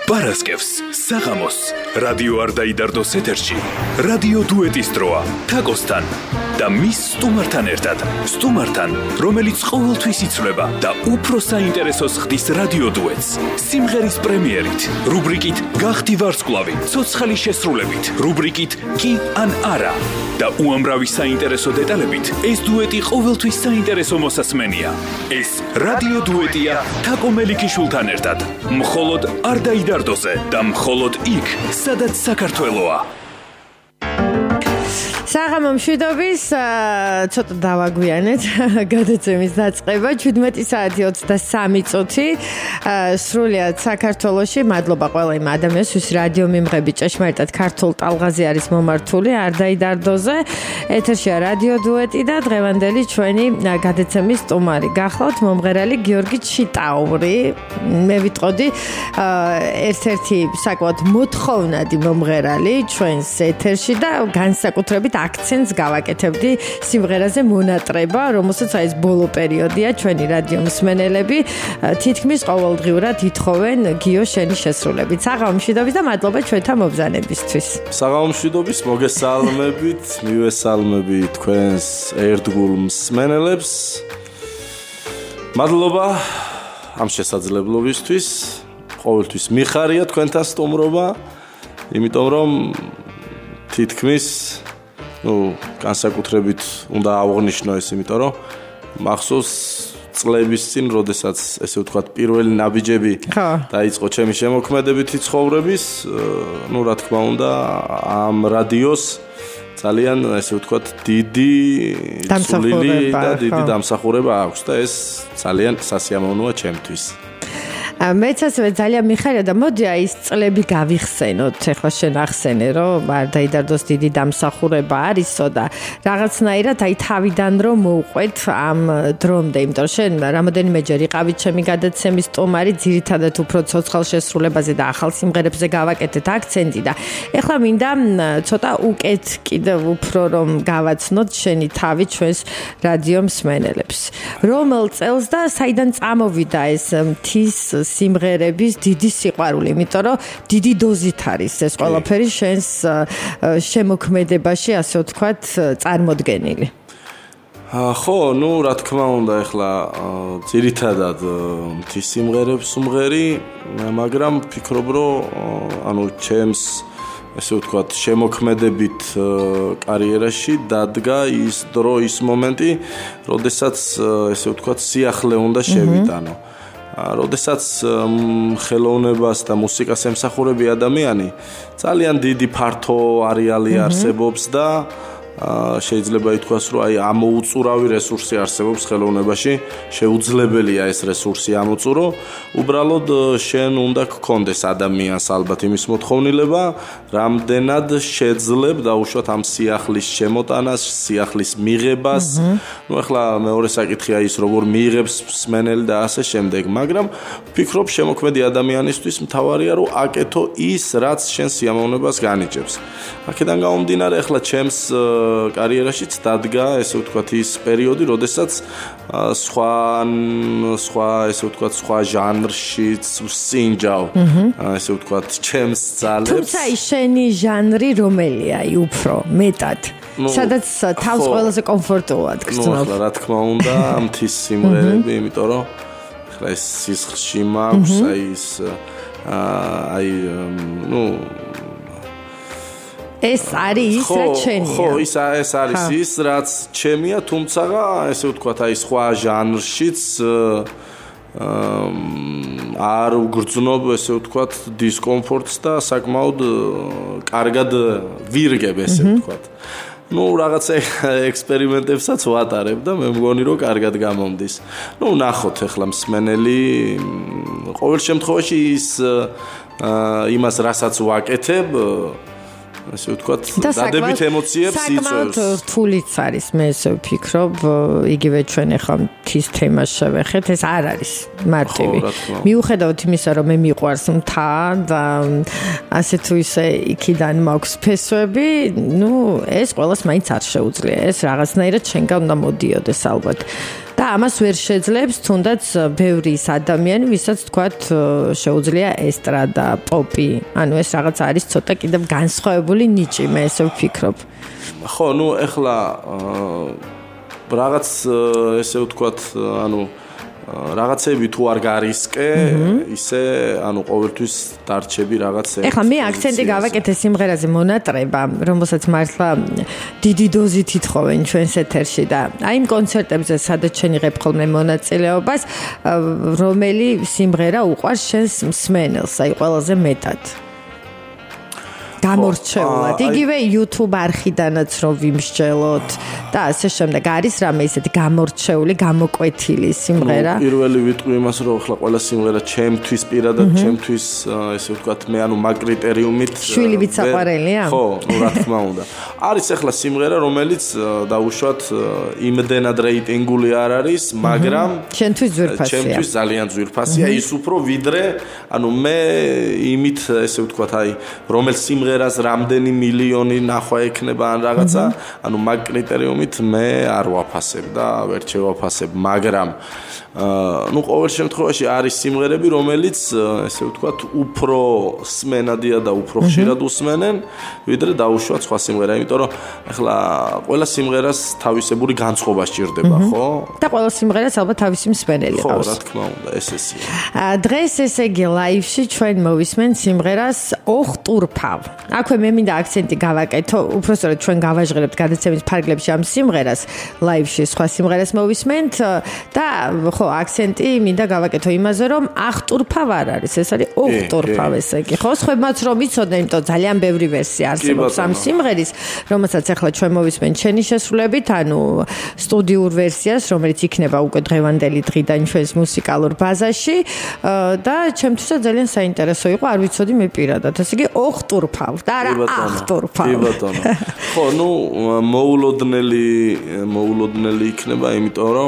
პარასკევს, საღამოს, რადიო არ დაიდარდოს ეთერში, რადიო დუეტის დროა, თაკოსთან და მის სტუმართან ერთად. სტუმართან, რომელიც ყოველთვის იცვლება და უფრო საინტერესოს ხდის რადიო დუეტს. სიმღერის პრემიერით, რუბრიკით გახდი ვარსკვლავი, ცოცხალი შესრულებით, რუბრიკით კი ან არა და უამრავი საინტერესო დეტალებით, ეს დუეტი ყოველთვის საინტერესო მოსასმენია. ეს რადიო დუეტია თაკო მელიქიშვილთან ერთად. მხოლოდ არ დაიდარდოზე და მხოლოდ იქ, სადაც საქართველოა. საღამო მშვიდობის, ცოტა დავაგვიანეთ გადაცემის დაწყება, 17 საათი 23 წუთი, სრულიად საქართველოში. მადლობა ყველა იმ ადამიანს, ვის რადიო მიმღები ჭეშმარიტად ქართულ ტალღაზე არის მომართული, არ დაიდარდოზე. ეთერშია რადიო დუეტი და დღევანდელი ჩვენი გადაცემის სტუმარი გახლავთ მომღერალი გიორგი ჩიტაური. მე ვიტყოდი ერთ-ერთი საკმაოდ მოთხოვნადი მომღერალი ჩვენს ეთერში და განსაკუთრებით აქცენტს გავაკეთებდი სიმღერაზე მონატრება, რომელსაც ეს ბოლო პერიოდია ჩვენი რადიო მსმენელები თითქმის ყოველდღიურად ითხოვენ გიო შენი შესრულებით. საღამო მშვიდობის და მადლობა ჩვენთან მობრძანებისთვის. საღამო მშვიდობის, მოგესალმებით, მივესალმები თქვენს ერთგულ მსმენელებს. მადლობა ამ შესაძლებლობისთვის. ყოველთვის მიხარია თქვენთან სტუმრობა, იმიტომ რომ თითქმის განსაკუთრებით უნდა აღვნიშნო ეს, იმიტომ რომ მახსოვს წლების წინ, როდესაც ესე ვთქვათ, პირველი ნაბიჯები დაიწყო ჩემი შემოქმედებითი ცხოვრების, რა თქმა უნდა, ამ რადიოს ძალიან ესე ვთქვათ, დიდი სულილი და დიდი დამსახურება აქვს და ეს ძალიან სასიამოვნოა ჩემთვის. მეც ასევე ძალიან მიხარია და მოდი აი ეს წლები გავიხსენოთ. ეხლა შენ ახსენე, რომ არ დაიდარდოს დიდი დამსახურება არისო და რაღაცნაირად აი თავიდან რომ მოვყვეთ ამ დრომდე, იმიტომ რომ შენ რამოდენიმეჯერ იყავი ჩემი გადაცემის სტუმარი, ძირითადად უფრო ცოცხალ შესრულებაზე და ახალ სიმღერებზე გავაკეთეთ აქცენტი და ეხლა მინდა ცოტა უკეთ კიდევ უფრო რომ გავაცნოთ შენი თავი ჩვენს რადიო მსმენელებს. რომელ წელს და საიდან წამოვიდა ეს მთის სიმღერების დიდი სიყვარული, იმიტომ რომ დიდი დოზით არის ეს ყველაფერი შენს შემოქმედებაში, ასე ვთქვათ, წარმოდგენილი. ხო, რა თქმა უნდა, ეხლა ძირითადად მთის სიმღერებს ვმღერი, მაგრამ ვფიქრობ, რომ ჩემს ესე ვთქვათ, შემოქმედებით კარიერაში დადგა ის დრო, ის მომენტი, როდესაც ესე ვთქვათ, სიახლე უნდა შევიტანო. როდესაც ხელოვნებას და მუსიკას ემსახურები ადამიანი, ძალიან დიდი ფართო არეალი არსებობს და შეიძლება ითქვას, რომ აი ამოუწურავი რესურსი არსებობს ხელოვნებაში, შეუძლებელია ეს რესურსი ამოწურო. უბრალოდ შენ უნდა გქონდეს ადამიანს ალბათ იმის მოთხოვნილება, რამდენად შეძლებ დაუშვათ ამ სიახლის შემოტანას, სიახლის მიღებას. ახლა მეორე საკითხია ის, როგორ მიიღებს მსმენელი და ასე შემდეგ, მაგრამ ვფიქრობ, შემოქმედი ადამიანისთვის მთავარია, რომ აკეთო ის, რაც შენ სიამოვნებას განიჭებს. აქედან გამომდინარე, ახლა ჩემს კარიერაშიც დადგა, ესე ვთქვათ, ის პერიოდი, როდესაც სხვა ესე ვთქვათ, სხვა ჟანრშიც ვსინჯავ, ესე ვთქვათ, ჩემს ძალებს. თუმცა ის შენი ჟანრი რომელია, უფრო მეტად? სადაც თავს ყველაზე კომფორტულად გრძნობ. რა თქმა უნდა, მთის სიმღერები, იმიტომ რომ ახლა ეს სისხლში მაქვს, ეს არის ის, რაც შენია. ხო, ეს არის ის, რაც ჩემია, თუმცა ესე ვთქვათ, აი სხვა ჟანრშიც არ ვგრძნობ, ესე ვთქვათ, დისკომფორტს და საკმაოდ კარგად ვირგებ, ესე ვთქვათ. რაღაცა ექსპერიმენტებსაც ვატარებ და მე მგონი, რომ კარგად გამომდის. ნახოთ ახლა მსმენელი ყოველ შემთხვევაში ის იმას, რასაც ვაკეთებ, ასე ვთქვათ, დადებით ემოციებს იწვევს. საკმაოდ რთულიც არის, მე ესე ვფიქრობ, იგივე ჩვენ ახლა მთის თემას შევეხეთ, ეს არ არის მარტივი. მიუხედავად იმისა, რომ მე მიყვარს მთა და ასე თუ ისე იქიდან მაქვს ფესვები, ეს ყველას მაინც არ შეუძლია. ეს რაღაცნაირად შენგან უნდა მოდიოდეს ალბათ. და ამას ვერ შეძლებს თუნდაც ბევრი ის ადამიანი, ვისაც თქვათ შეუძლია ესტრადა, პოპი, ანუ ეს რაღაც არის ცოტა კიდევ განსხვავებული ნიჭი, მე ესე ვფიქრობ. ხო, ნუ ეხლა რაღაც ესე ვთქვათ, ანუ რაღაცები თუ არ გარისკე, ისე ანუ ყოველთვის დარჩები რაღაც ერთ. ეხლა მე აქცენტი გავაკეთე სიმღერაზე მონატრება, რომელსაც მართლა დიდი დოზით ითხოვენ ჩვენს ეთერში და აი იმ კონცერტებზე, სადაც შენ იღებ ხოლმე მონაწილეობას, რომელი სიმღერა უყვარს შენს მსმენელს, აი ყველაზე მეტად. გამორჩეულად. იგივე YouTube არხიდანაც რომ ვიმსჯელოთ და ასე შემდეგ. არის რამე ისეთი გამორჩეული, გამოკვეთილი სიმღერა? პირველი ვიტყვი იმას, რომ ახლა ყველა სიმღერა ჩემთვის პირადად, ჩემთვის ესე ვთქვათ, მე ანუ მაგ კრიტერიუმით შვილივით საყვარელია? ხო, ну რა თქმა უნდა. არის ახლა სიმღერა, რომელიც დაუშვათ იმდენად რეიტინგული არ არის, მაგრამ ჩემთვის ძვირფასია. ჩემთვის ძალიან ძვირფასია, ის უფრო ვიდრე, ანუ მე იმით ესე ვთქვათ, აი რომელ სიმღერას რამდენი მილიონი ნახვა ექნება ან რაღაცა, ანუ მაგ კრიტერიუმით მე არ ვაფასებ და ვერ შევაფასებ, მაგრამ ну ყოველ შემთხვევაში არის სიმღერები, რომელიც ესე ვთქვათ, უფრო სმენადია და უფრო ხშირად უსმენენ, ვიდრე დაუშვათ სხვა სიმღერა, იმიტომ რომ ახლა ყველა სიმღერას თავისებური განწყობა სჭირდება, ხო? და ყველა სიმღერას ალბათ თავისი მსმენელი ხო, ყავს. რა თქმა უნდა, ეს ესეა. დღეს ესე იგი ლაივში ჩვენ მოვისმენ სიმღერას ოხტურფავ. აქვე მე მინდა აქცენტი გავაკეთო, უბრალოდ ჩვენ გავაჟღერებთ გადაცემის ფარგლებში ამ სიმღერას, ლაივში სხვა სიმღერას მოვისმენთ და ხო, აქცენტი მინდა გავაკეთო იმაზე, რომ ახტურფავ არ არის, ეს არის ოხტურფავ, ესე იგი. ხო, სხვებმაც რომ იცოდნენ, იმიტომ ძალიან ბევრი ვერსია არსებობს ამ სიმღერის, რომელსაც ახლა ჩვენ მოვისმენთ შენი შესრულებით, ანუ სტუდიურ ვერსიას, რომელიც იქნება უკვე დღევანდელი დღიდან ჩვენს მუსიკალურ ბაზაში და ჩემთვისაც ძალიან საინტერესო იყო, არ ვიცოდი მე პირადად, ესე იგი ოხტურფავ და არა ახტურფავ. კი ბატონო. ხო, ну მოულოდნელი იქნება, იმიტომ რომ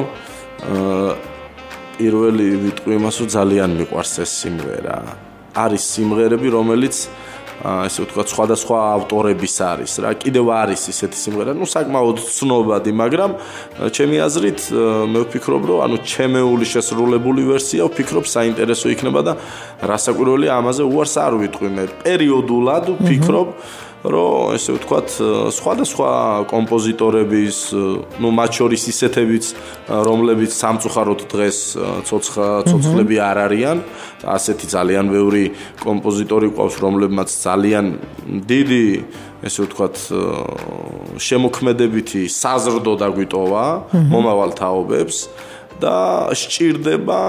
პირველი ვიტყვი იმას, რომ ძალიან მიყვარს ეს სიმღერა. არის სიმღერები, რომელიც ესე ვთქვათ, სხვადასხვა ავტორების არის რა. კიდევ არის ისეთი სიმღერა, ну საკმაოდ ცნობადი, მაგრამ ჩემი აზრით მე ვფიქრობ, რომ ანუ ჩემეული შესრულებული ვერსია ვფიქრობ საინტერესო იქნება და რასაკვირველია ამაზე უარს არ ვიტყვი მე. პერიოდულად ვფიქრობ, რომ ესე ვთქვათ, სხვადასხვა კომპოზიტორების, ну მათ შორის ისეთებიც, რომლებიც სამწუხაროდ დღეს ცოცხლები არ არიან, ასეთი ძალიან ბევრი კომპოზიტორი ყავს, რომლებმაც ძალიან დიდი, ესე ვთქვათ, შემოქმედებითი საზრდო დაგვიტოვა მომავალ თაობებს და სჭირდება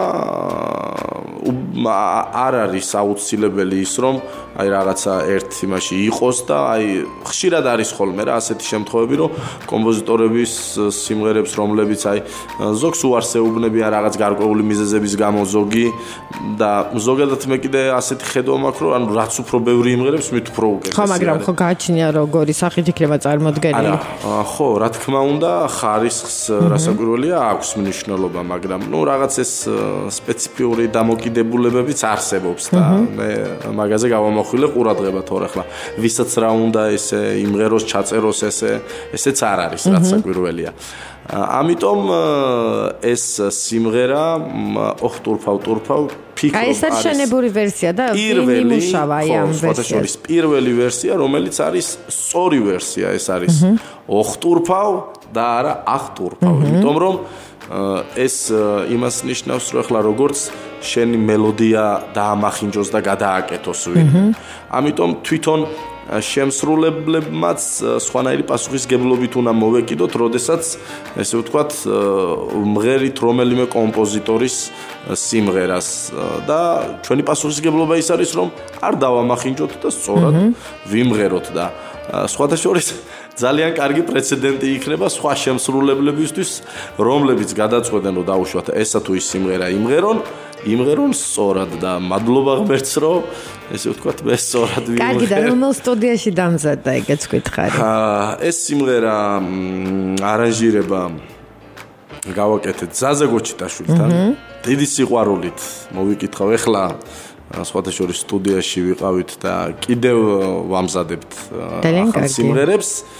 არ არის აუცილებელი ის, რომ აი რაღაცა ერთ იმაში იყოს და აი ხშირად არის ხოლმე რა ასეთი შემთხვევები, რომ კომპოზიტორების სიმღერებს, რომლებიც აი ზოგს უარს ეუბნებიან რაღაც გარკვეული მიზეზების გამო, ზოგი და ზოგადად მე კიდე ასეთი ხედვა მაქვს, რომ ანუ რაც უფრო ბევრი იმღერებს, მით უფრო უკეთესია. ხო, მაგრამ ხო გააჩნია როგორი სახით იქნება წარმოდგენილი. ხო, რა თქმა უნდა, ხარისხს რასაკვირველია აქვს მნიშვნელობა, მაგრამ ну რაღაც ეს სპეციფიური დამოკიდებულებებიც არსებობს და მე მაგაზე გავამახვილე ყურადღება თორე ახლა ვისაც რა უნდა ესე იმღეროს ჩაწეროს ესეც არ არის რაც საკვირველია. ამიტომ ეს სიმღერა ოხტურფავ ფიქრობ არის. ეს არის შენებური ვერსია და იმუშავა აი ამ ვერსიას. პირველი ვერსია, რომელიც არის სწორი ვერსია, ეს არის ოხტურფავ და არა ახტურფავ, იმიტომ რომ ეს იმას ნიშნავს, რომ ახლა როგორც შენი მელოდია დაამახინჯოს და გადააკეთოს ვინმე. ამიტომ თვითონ შემსრულებლებმაც სხვანაირი პასუხისგებლობით უნდა მოვეკიდოთ, როდესაც ესე ვთქვათ, მღერით რომელიმე კომპოზიტორის სიმღერას და ჩვენი პასუხისგებლობა ის არის, რომ არ დავამახინჯოთ და სწორად ვიმღეროთ და სხვათა შორის ძალიან კარგი პრეცედენტი იქნება სხვა შემსრულებლებისთვის, რომლებიც გადაწყვეტენ, რომ დაუშვათ ესა თუ ის სიმღერა იმღერონ სწორად და მადლობა ღმერთს, რომ ესე ვთქვათ, მე სწორად ვიმღერ. კარგი და რომელ სტუდიაში დამზადდა, ეგეც გითხარი. ეს სიმღერა არანჟირება გავაკეთეთ ზაზა გოჩიტაშვილთან. დიდი სიყვარულით მოვიკითხავ ახლა სხვათა შორის სტუდიაში ვიყავით და კიდევ ვამზადებთ ახალ სიმღერებს.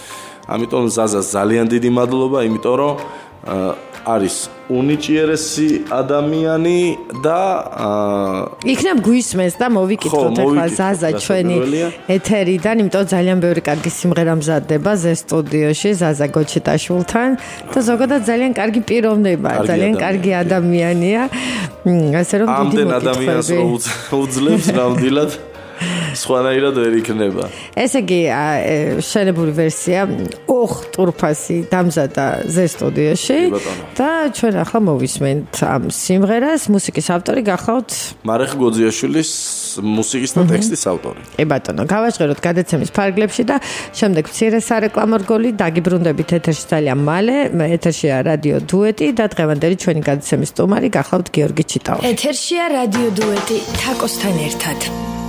ამიტომ ზაზას ძალიან დიდი მადლობა, იმიტომ რომ არის უნიჭიერესი ადამიანი და იქნებ გვისმენს და მოვიკითხოთ ახლა ზაზა ჩვენი ეთერიდან, იმიტომ ძალიან ბევრი კარგი სიმღერა მზადდება ზე სტუდიოში ზაზა გოჩიტაშვილთან და ზოგადად ძალიან კარგი პიროვნება, ძალიან კარგი ადამიანია. ასე რომ დიდი მოგითხრები. ამდენ ადამიანს უძლებს ნამდვილად სხვანაირად ვერ იქნება. ესე იგი, შენებული ვერსია ოხტურფასი დამზადა ზე სტუდიოში და ჩვენ ახლა მოვისმენთ ამ სიმღერას. მუსიკის ავტორი გახავთ მარეხ გოძიაშვილის მუსიკის და ტექსტის ავტორი. კი ბატონო, გავაჟღეროთ გადაცემის ფარგლებში და შემდეგ მცირე სარეკლამო რგოლი დაგიბრუნდებით ეთერში ძალიან მალე. ეთერშია რადიო დუეტი და დღევანდელი ჩვენი გადაცემის სტუმარი გახავთ გიორგი ჩიტაური. ეთერშია რადიო დუეტი თაკოსთან ერთად.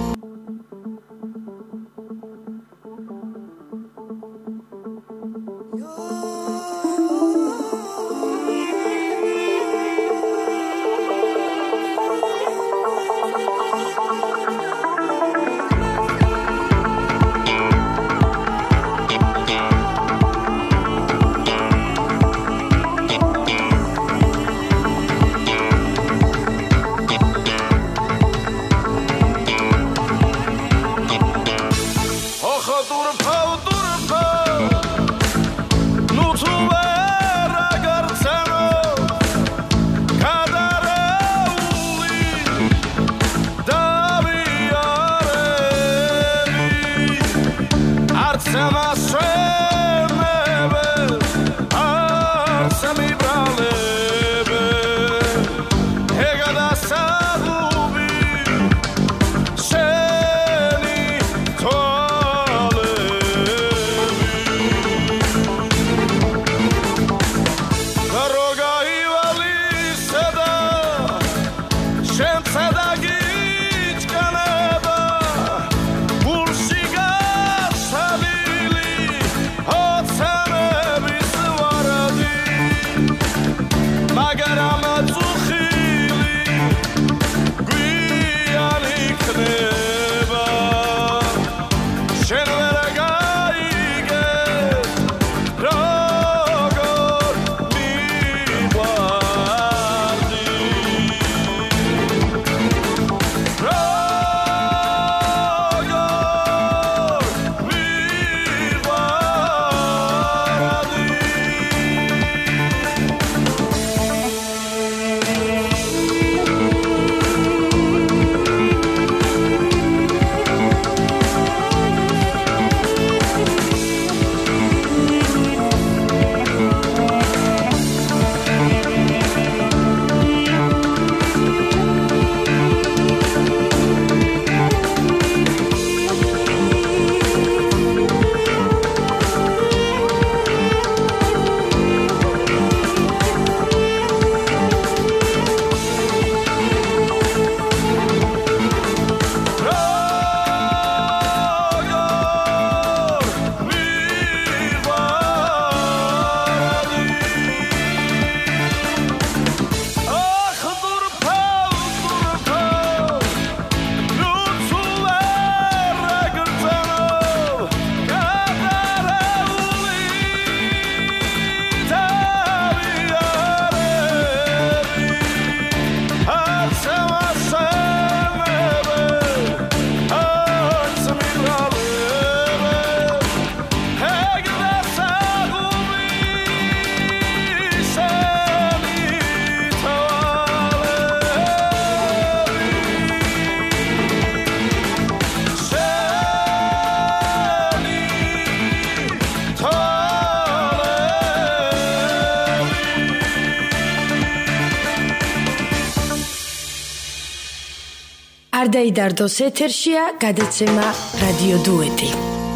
არ დაიდარდოს ეთერშია გადაცემა რადიო დუეტი.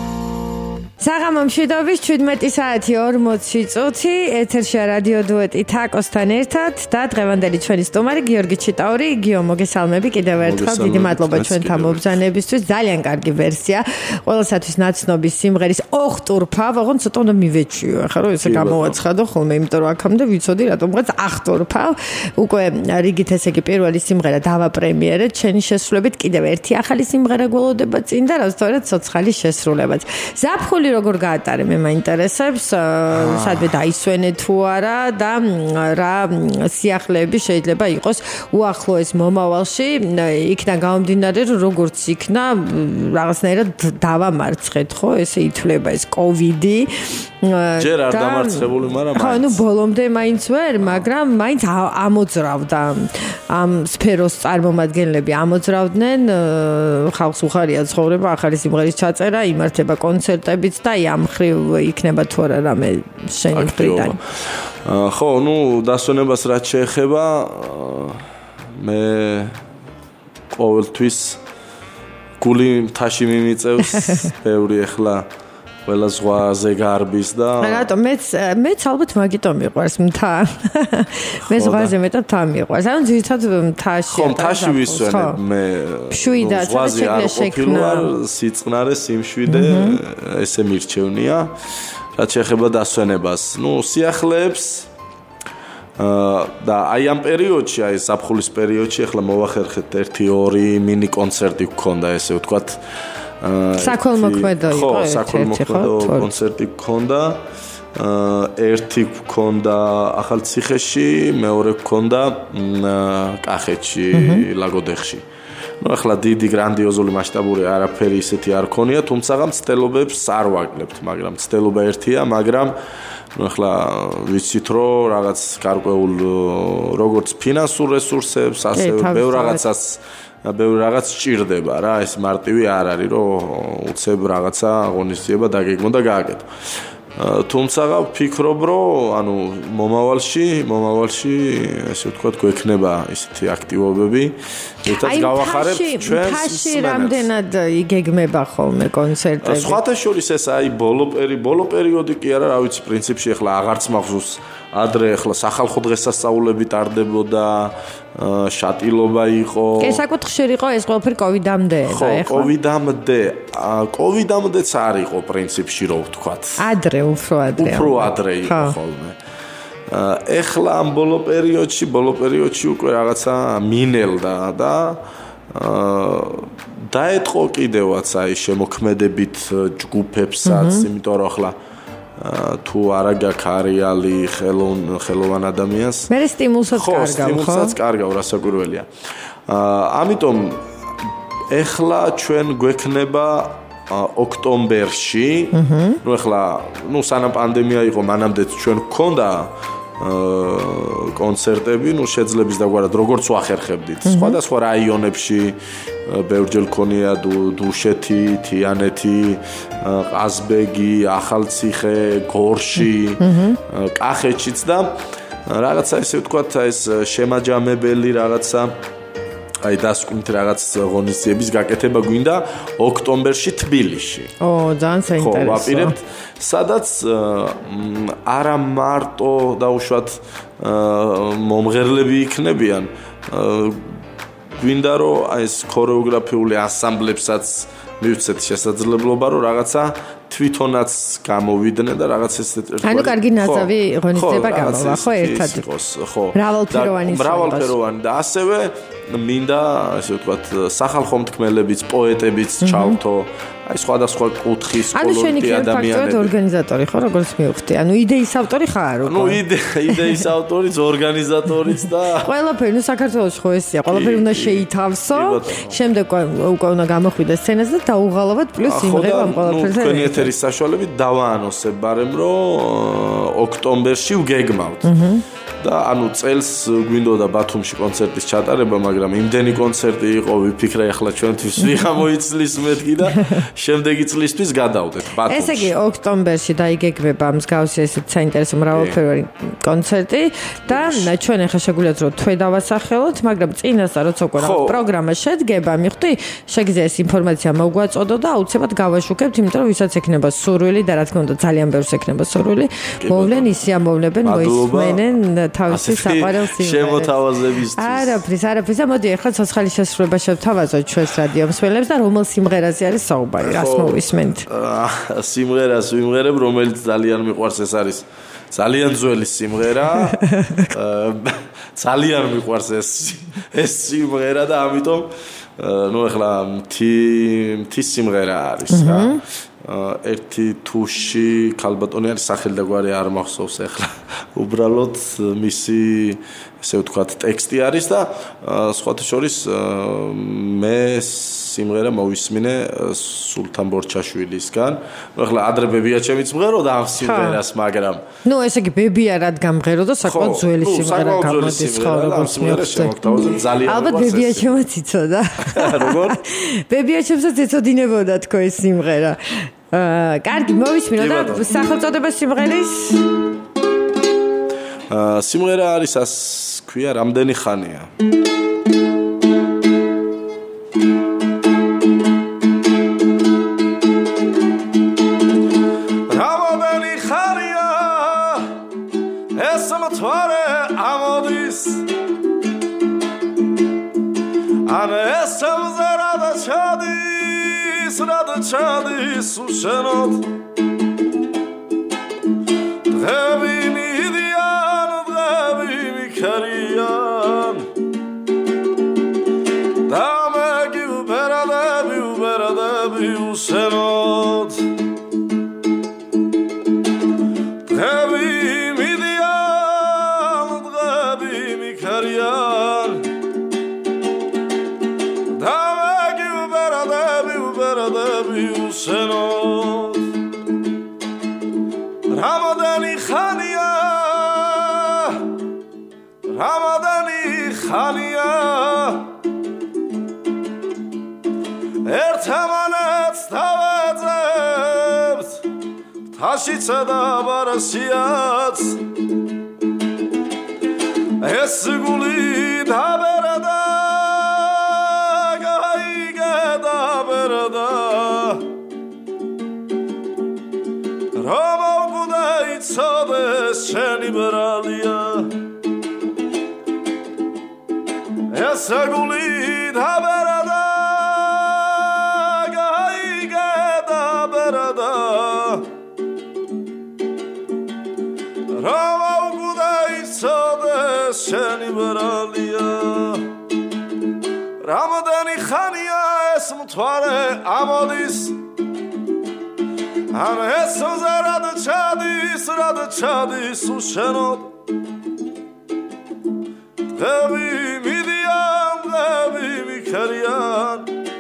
საღამო მშვიდობის 17 საათი 40 წუთი ეთერშია რადიო დუეტი თაკოსთან ერთად და დღევანდელი ჩვენი სტუმარი გიორგი ჩიტაური. გიო, მოგესალმები კიდევ ერთხელ. დიდი მადლობა ჩვენთან მობრძანებისთვის. ძალიან კარგი ვერსია. ყველასათვის ნაცნობი სიმღერის ოხტურფა, ვაღონ ცოტა უნდა მივეჩიო. ახლა რომ ესე გამოვაცხადო ხოლმე, იმიტომ რომ აქამდე ვიცოდი რატომღაც ახტურფა. უკვე რიგით ესე იგი პირველი სიმღერა დავაპრემიერეთ. ჩვენი შესრულებით კიდევ ერთი ახალი სიმღერა გველოდება წინ და რასთორად ცოცხალი შესრულებაც. ზაფხული როგორ გაატარე, მე მაინტერესებს, სადმე დაისვენე თუ არა და რა სიახლეები შეიძლება იყოს უახლოეს მომავალში, იქიდან გამომდინარე, რომ როგორც იქნა რაღაცნაირად დავამარცხეთ, ხო, ესე ითვლება ეს COVID-ი. ჯერ არ დამარცხებული, მაგრამ ხო, ნუ ბოლომდე მაინც ვერ, მაგრამ მაინც ამოძრავდა ამ სფეროს წარმომადგენლები ამოძრავდნენ ხალხს უხარია ცხოვრება, ახალი სიმღერის ჩაწერა, იმართება კონცერტებიც და ამ ხრივ იქნება თუ არა რამე შენი მხრიდან. ხო, ნუ დასვენებას რაც შეეხება, მე ყოველთვის გული მთაში მიმიწევს, ბევრი ახლა ყველა ზღვაზე გარბის და რატომ მეც ალბათ მაგიტომ მიყვარს მთა. მე ზღვაზე მეტად მთა მიყვარს. ანუ ძირითადად მთაში. ხო, მთაში ვისვენებ მე. შვიდა ზღვაზე არ ყოფილვარ, სიწყნარე, სიმშვიდე, ესე მირჩევნია. რაც შეეხება დასვენებას, ნუ სიახლეებს და აი ამ პერიოდში, აი ზაფხულის პერიოდში ახლა მოვახერხეთ 1-2 მინი კონცერტი გქონდა, ესე ვთქვათ. საქველმოქმედო იყო ხო, საქველმოქმედო კონცერტი გქონდა. ერთი გქონდა ახალციხეში, მეორე გქონდა კახეთში, ლაგოდეხში. ნუ ახლა დიდი გრანდიოზული მასშტაბური არაფერი ისეთი არ ქონია, თუმცა მცდელობებს არ ვაკლებთ, მაგრამ მცდელობა ერთია, მაგრამ ნუ ახლა ვიცით რომ რაღაც გარკვეულ როგორც ფინანსურ რესურსებს, ასევე ბევრ რაღაც ჭირდება რა, ეს მარტივი არ არის რომ უცებ რაღაცა აღონისება დაგეგმო და გააკეთო. თუმცა ვფიქრობ რომ ანუ მომავალში ესე ვთქვათ გვექნება ისეთი აქტივობები, ერთად გავახარებთ ჩვენს ფაში რამდენად იგეგმება ხოლმე კონცერტები? სხვათა შორის ეს აი ბოლო პერიოდი კი არა, რა ვიცი, პრინციპში ახლა აღარც მახსოვს ადრე ახლა სახალხო დღესასწაულები ტარდებოდა, შატილობა იყო. ესაკუთხ ხშირ იყო ეს ყველაფერი COVID-მდე და ხო, COVID-მდეც არ იყო პრინციპში რო ვთქვათ. ადრე, უფრო ადრე იყო ხოლმე. ეხლა ამ ბოლო პერიოდში უკვე რაღაცა მინელდა და დაეთყო კიდევაც აი შემოქმედებით ჯგუფებსაც, იმიტომ რომ ახლა თუ არა გაქარიალი ხელოვან ადამიანს მე სტიმულსაც კარგავ, ხო? სტიმულსაც კარგავ, რასაკვირველია. ამიტომ ეხლა ჩვენ გვექნება ოქტომბერში, ნუ ახლა სანამ პანდემია იყო, მანამდეც ჩვენ გქონდა კონცერტები, შეძლებს დაგვარად როგორც ვახერხებდით. სხვადასხვა რაიონებში ბევრჯერ ქონია დუშეთი, თიანეთი, ყაზბეგი, ახალციხე, გორში, კახეთშიც და რაღაცა ესე ვთქვათ, ეს შემაჯამებელი რაღაცა აი დასკვნით რაღაც ღონისძიების გაკეთება გვინდა ოქტომბერში თბილისში. ძალიან საინტერესო. ხო, ვაპირებთ, სადაც არა მარტო დაუშვათ მომღერლები იქნებიან, გვინდა რომ აი ეს ქორეოგრაფიული ანსამბლებსაც მივცეთ შესაძლებლობა, რომ რაღაცა თვითონაც გამოვიდნენ და რაღაც ესეთ ანუ კარგი ნაზავი ღონისძიება გამოვა, ხო, ერთად იყოს, ხო. მრავალფეროვანი და ასევე მინდა, ასე ვთქვათ, სახალხო მთქმელებიც, პოეტებიც ჩავთო, აი სხვადასხვა კუთხის კოლორიტი ადამიანები. ორგანიზატორი ხო, როგორც მივხვდი. ანუ იდეის ავტორი ხარ უკვე. ნუ იდეის ავტორიც, ორგანიზატორიც და ყველაფერი, საქართველოს ხო ესია, ყველაფერი უნდა შეითავსო, შემდეგ უკვე უნდა გამოხვიდე სცენაზე და დაუღალავად პლუს იმღება ამ ყველაფერზე. თქვენი ეთერის საშუალებით დავაანონსებ ბარემ, რომ ოქტომბერში ვგეგმავთ. და ანუ წელს გვინდოდა ბათუმში კონცერტის ჩატარება, მაგრამ იმდენი კონცერტი იყო, ვიფიქრე ახლა ჩვენთვის ვიღა მოიცლის მეთქი და შემდეგი წლისთვის გადავდეთ ბათუმში. ესე იგი ოქტომბერში დაიგეგმება მსგავსი ესეთ საინტერესო მრავალფეროვანი კონცერტი და ჩვენ ახლა შეგვიძლია რომ თვე დავასახელოთ, მაგრამ წინასწარ როცა უკვე რაღაც პროგრამა შედგება, მიხვდი, შეგიძლია ეს ინფორმაცია მოგვაწოდო და აუცილებლად გავაშუქებთ, იმიტომ რომ ვისაც ექნება სურვილი და რა თქმა უნდა ძალიან ბევრს ექნება სურვილი, მოვლენ ისე ამოვლებენ, მოისმენენ თავისი საყვარელ სიმღერას. შემოთავაზებისთვის. არაფრის და მოდი ახლა ცოცხალი შესრულება შევთავაზოთ ჩვენს რადიო მსმენელებს და რომელ სიმღერაზე არის საუბარი, რას მოვისმენთ? სიმღერას ვიმღერებ, რომელიც ძალიან მიყვარს, ეს არის ძალიან ძველი სიმღერა. ძალიან მიყვარს ეს სიმღერა და ამიტომ ახლა მთის სიმღერა არის რა. ერთი თუში ქალბატონი არის სახელი და გვარი არ მახსოვს ახლა უბრალოდ მისი ესე ვთქვათ ტექსტი არის და სხვათა შორის მე სიმღერა მოვისმინე სულთან ბორჩაშვილისგან ახლა ადრე ბებია ჩემიც მღეროდა ამ სიმღერას მაგრამ ნუ ესე იგი ბებია რად გამღერო და საკმაოდ ძველი სიმღერა გამოდის ხო როგორც ძალიან ალბათ ბებია ჩემაც იცოდა როგორ ბებია ჩემსაც ეცოდინებოდა თქო ეს სიმღერა კარგი მოვისმინო და სახელწოდება სიმღერის სიმღერა არის ას ქვია რამდენი ხანია რამდენი ხანია ეს მთვარე ამოდის ან ეს მზერა და ჩადის რადა ჩადის უშენოდ დღები მიდიან დღები მიქარიან და მეგი უბერადები უშენოდ დღები მიდიან დღები მიქარიან და მეგი უბერადები უშენოდ რამადანი ხანია ერთმანეთს დავეძებთ თაშიცა და ბარასიაც ეს გული დაბერდა გაიგე დაბერდა Roma budai tsades cheni beralia Esa guli dhaberada Gaiga dhaberada Roma budai tsades cheni beralia Ramadani khania es mutware amodis An eso zarad chadis ushenod Gabi midian gabi mikarian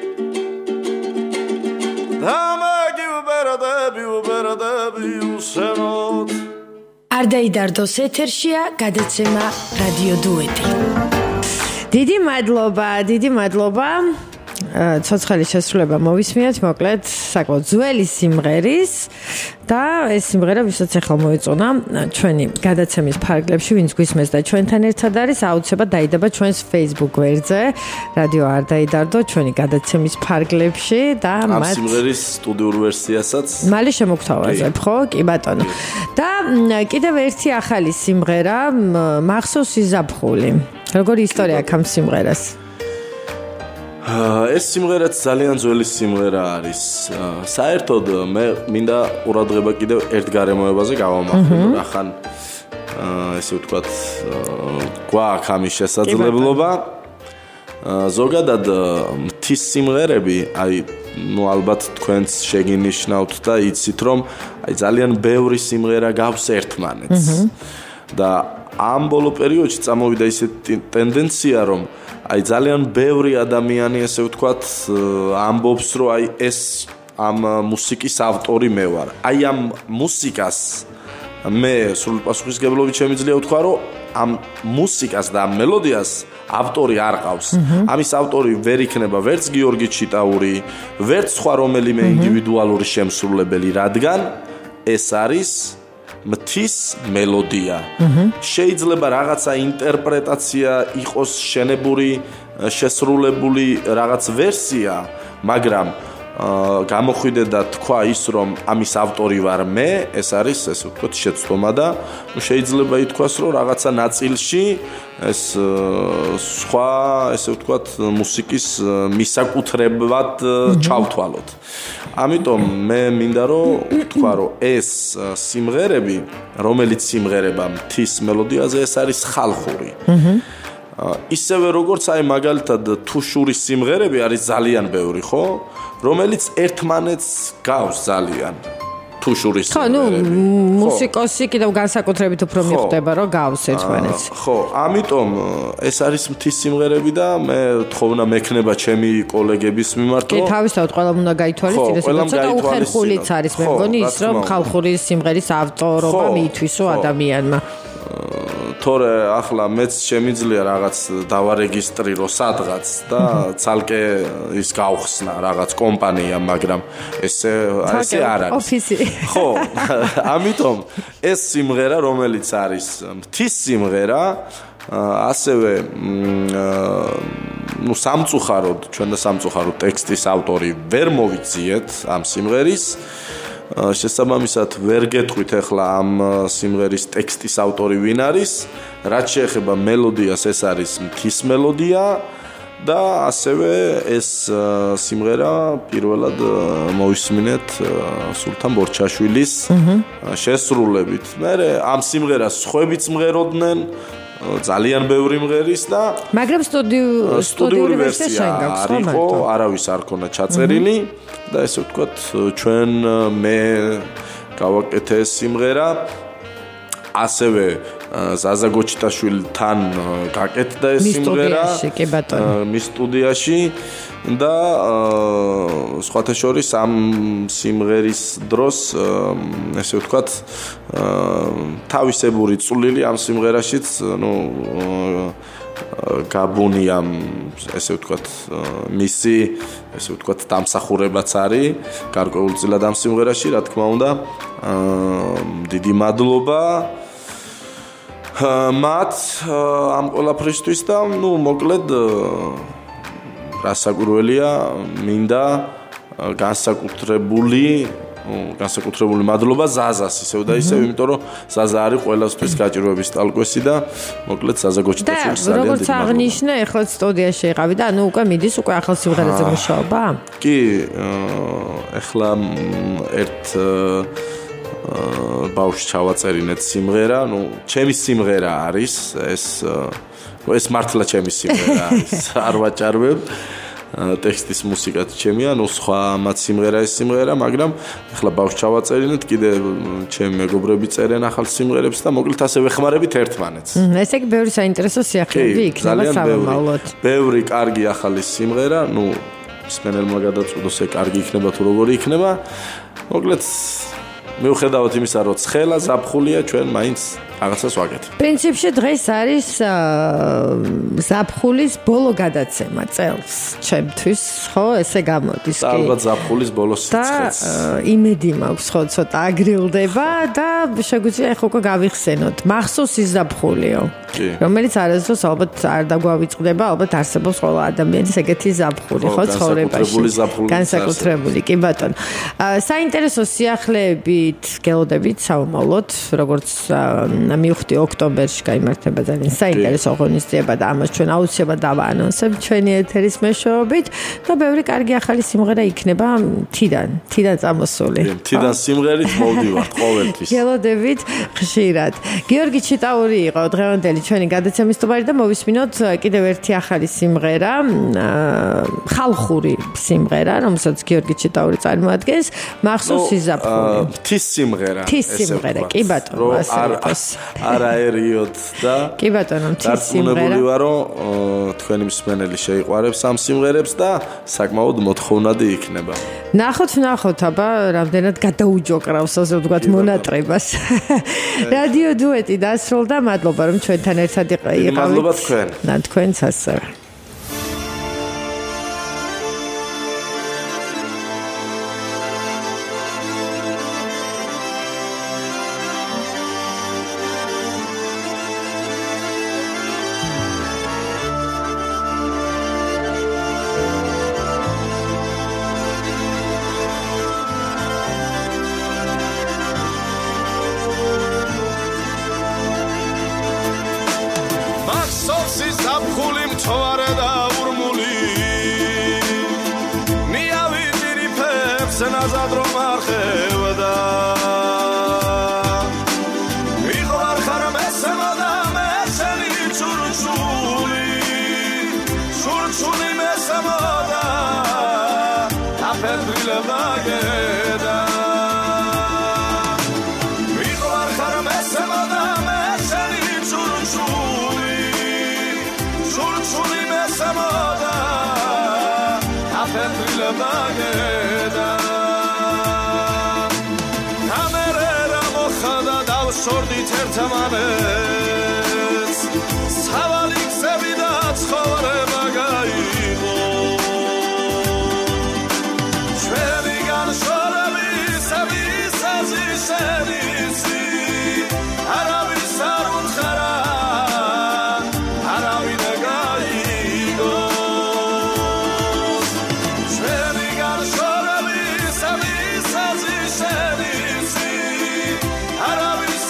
Damagi uberadebi ushenod Ardaidardos ეთერშია გადაცემა რადიო დუეტი დიდი მადლობა ცოცხალი შესრულება მოვისმინეთ მოკლედ საკმაოდ ძველი სიმღერის და ეს სიმღერა ვისაც ახლა მოეწონა ჩვენი გადაცემის ფარგლებში ვინც გვისმენს და ჩვენთან ერთად არის აუცილებლად დაიდება ჩვენს Facebook გვერდზე რადიო არ დაიდარდო ჩვენი გადაცემის ფარგლებში და ამ სიმღერის სტუდიურ ვერსიასაც მალე შემოგთავაზებ ხო კი ბატონო და კიდევ ერთი ახალი სიმღერა მახსოვს იზაფხული როგორი ისტორია აქვს ამ სიმღერას ეს სიმღერაც ძალიან ძველი სიმღერა არის. საერთოდ მე მინდა ყურადღება კიდევ ერთ გარემოებაზე გავამახვილო, რახან ესე ვთქვათ, გვაქვს ამის შესაძლებლობა. ზოგადად მთის სიმღერები, აი, ნუ ალბათ თქვენც შეგინიშნავთ და იცით რომ აი ძალიან ბევრი სიმღერა გავს ერთმანეთს. და ამ ბოლო პერიოდში წამოვიდა ისეთი ტენდენცია რომ აი ძალიან ბევრი ადამიანი ესე ვთქვათ ამბობს რომ აი ეს ამ მუსიკის ავტორი მე ვარ. აი ამ მუსიკას მე სულ პასუხისგებლობით შემიძლია ვთქვა რომ ამ მუსიკას და ამ მელოდიას ავტორი არ ყავს. ამის ავტორი ვერ იქნება ვერც გიორგი ჩიტაური, ვერც სხვა რომელიმე ინდივიდუალური შემსრულებელი, რადგან ეს არის მთის მელოდია. შეიძლება რაღაცა ინტერპრეტაცია იყოს შენებული, შესრულებული რაღაც ვერსია, მაგრამ გამოხვიდე და თქვა ის რომ ამის ავტორი ვარ მე, ეს არის ესე ვთქვათ შეცდომა და შეიძლება ითქვას რომ რაღაცა ნაწილში ეს სხვა ესე ვთქვათ მუსიკის მისაკუთრებად ჩავთვალოთ. ამიტომ მე მინდა რომ ვთქვა რომ ეს სიმღერები, რომელიც სიმღერება მთის მელოდიაზე ეს არის ხალხური. ისევე როგორც აი მაგალითად თუშურის სიმღერები არის ძალიან ბევრი, ხო? რომელიც ერთმანეთს გავს ძალიან. თუშურის სიმღერები. ხო, მუსიკოსი კიდევ განსაკუთრებით უფრო მიხვდება, რომ გავს ერთმანეთს. ხო, ამიტომ ეს არის მთის სიმღერები და მე თხოვნა მექნება ჩემი კოლეგების მიმართ, რომ კი, თავისთავად ყველამ უნდა გაითვალისწინოს, ცოტა უხერხულიც არის, მე მგონი ის, რომ ხალხური სიმღერის ავტორობა მიითვისო ადამიანმა. თორე ახლა მეც შემიძლია რაღაც დავარეგისტრირო სადღაც და ცალკე ის გავხსნა რაღაც კომპანია, მაგრამ ესე არ არის. ოფისი. ხო, ამიტომ ეს სიმღერა, რომელიც არის მთის სიმღერა, ასევე სამწუხაროდ, ჩვენ და სამწუხაროდ ტექსტის ავტორი ვერ მოვიძიეთ ამ სიმღერის. შესაბამისად ვერ გეტყვით ახლა ამ სიმღერის ტექსტის ავტორი ვინ არის, რაც შეეხება მელოდიას, ეს არის მთის მელოდია და ასევე ეს სიმღერა პირველად მოვისმინეთ სულთან ბორჩაშვილის შესრულებით. მე ამ სიმღერას სხვებიც მღეროდნენ, ძალიან ბევრი მღერის და მაგრამ სტუდიური ვერსია არისო, არავის არ ქონა ჩაწერილი და ესე ვთქვათ ჩვენ მე გავაკეთე ეს სიმღერა ასევე ზაზა გოჩიტაშვილთან გაკეთდა ეს სიმღერა მის სტუდიაში და სხვათა შორის ამ სიმღერის დროს ესე ვთქვათ თავისებური წვლილი ამ სიმღერაშიც გაბუნია ესე ვთქვათ მისი ესე ვთქვათ დამსახურებაც არის გარკვეულწილად ამ სიმღერაში რა თქმა უნდა დიდი მადლობა მათ ამ ყველაფრისთვის და მოკლედ რასაკვირველია მინდა განსაკუთრებული მადლობა ზაზას ისევ და ისევ იმიტომ რომ ზაზა არის ყველასთვის გაჭირვების ტალკვესი და მოკლედ ზაზა გოჩიტაშვილს ძალიან დიდი მადლობა. როგორც აღნიშნე, ახლა სტუდიაში იყავი და უკვე მიდის უკვე ახალ სიმღერაზე მუშაობა? კი, ახლა ერთ ბავშვს ჩავაწერინეთ სიმღერა, ჩემი სიმღერა არის ეს მართლა ჩემი სიმღერა არის, არ ვაჭარბებ. ტექსტის მუსიკაც ჩემია, სხვა მათ სიმღერა ეს სიმღერა, მაგრამ ახლა ბავშვს ჩავაწერინეთ, კიდე ჩემი მეგობრები წერენ ახალ სიმღერებს და მოკლედ ასე ვეხმარებით ერთმანეთს. ესე იგი ბევრი საინტერესო სიახლეები იქნება სამომავლოდ. ბევრი კარგი ახალი სიმღერა, მსმენელმა გადაწყვიტოს ეს კარგი იქნება თუ როგორი იქნება. მოკლედ მიუხედავად იმისა, რომ ცხელა ზაფხულია, ჩვენ მაინც რაღაცას ვაკეთებ. პრინციპში დღეს არის ზაფხულის ბოლო გადაცემა წელს ჩემთვის, ხო, ესე გამოდის კი. ალბათ ზაფხულის ბოლო სიცხეც. იმედი მაქვს, ხო, ცოტა აგრილდება და შეგვიძლია ახლა უკვე გავიხსენოთ. მახსოვს ის ზაფხულიო, რომელიც არასდროს ალბათ არ დაგვავიწყდება, ალბათ არსებობს ყველა ადამიანის ეგეთი ზაფხული, ხო, ცხოვრებაში. განსაკუთრებული, კი ბატონო. საინტერესო სიახლეებით გელოდებით საომავლოდ, როგორც მივხვდი ოქტომბერში გაიმართება ძალიან საინტერესო ღონისძიება და ამას ჩვენ აუცილებლად დავაანონსებთ ჩვენი ეთერის მეშვეობით და ბევრი კარგი ახალი სიმღერა იქნება თიდან წამოსული. თიდან სიმღერით მოვდივართ ყოველთვის. გელოდებით ხშირად. გიორგი ჩიტაური იყო დღევანდელი ჩვენი გადაცემის სტუმარი და მოვისმინოთ კიდევ ერთი ახალი სიმღერა, ხალხური სიმღერა, რომელსაც გიორგი ჩიტაური წარმოადგენს, მახსოვს ის ზაფხული. მთის სიმღერა. მთის სიმღერა, კი ბატონო, ასე იყოს. არაერიოთ და კი ბატონო, მთის სიმღერა. დარწმუნებული ვარ, რომ თქვენი მსმენელი შეიყვარებს ამ სიმღერებს და საკმაოდ მოთხოვნადი იქნება. ნახოთ, აბა, რამდენად გადაუჯოყრავს, ასე ვთქვათ, მონატრებას. რადიო დუეტი დასრულდა, მადლობა, რომ ჩვენთან ერთად იყავით. მადლობა თქვენ. და თქვენც ასევე. Mihlar xaram esem adam eseni çurçuli შორდით ერთმანეთს სავალი გზები და ცხოვრება გაიგო ჩვენი განშორებისები საზისენიცი არავის არ უთხარა არავინ გაიგო ჩვენი განშორებისები საზისენიცი არავის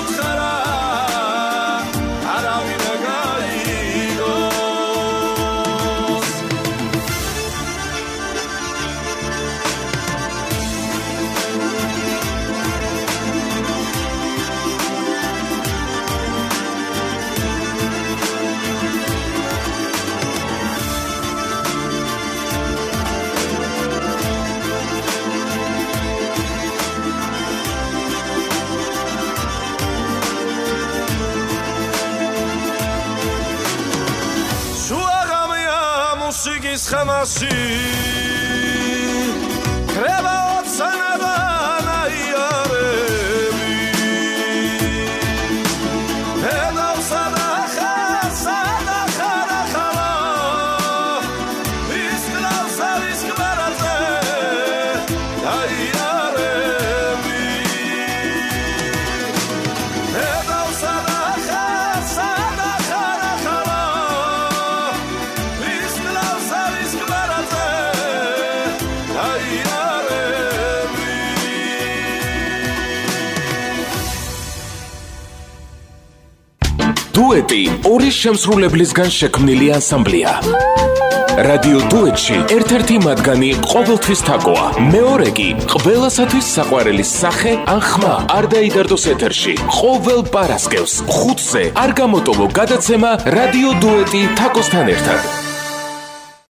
ხამაში ხრება ოცნება ნაიარები ედავსა და ხარა ხარა ის კლავსა ის გმარაზე ნაიარები ედავსა და დუეტი ორი შემსრულებლისგან შექმნილი ანსამბლია. რადიო დუეტში ერთ-ერთი მათგანი ყოველთვის თაკოა, მეორე კი ყველასათვის საყვარელი სახე ან ხმა არ დაიდარდოს ეთერში. ყოველ პარასკევს 5-ზე არ გამოტოვო გადაცემა რადიო დუეტი თაკოსთან ერთად.